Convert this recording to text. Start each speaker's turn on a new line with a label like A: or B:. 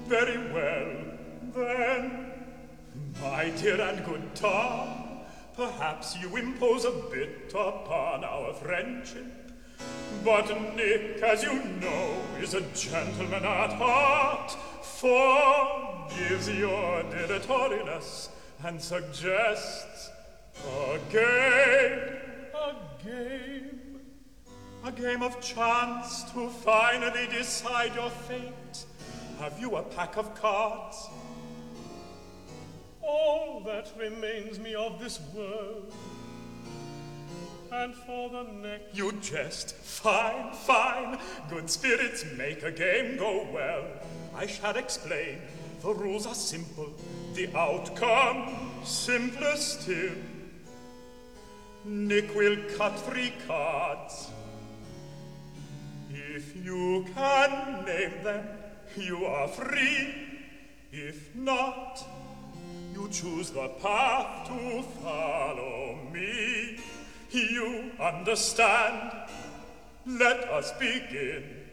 A: Very well, then, my dear and good Tom, perhaps you impose a bit upon our friendship. But Nick, as you know, is a gentleman at heart, forgives your dilatoriness, and suggests a game of chance to finally decide your fate. Have you a pack of cards?
B: All that remains me of this world, and for the next...
A: You jest. Fine, fine. Good spirits make a game go well. I shall explain. The rules are simple, the outcome simpler still. Nick will cut 3 cards. If you can name them, you are free. If not, you choose the path to follow me. You understand? Let us begin.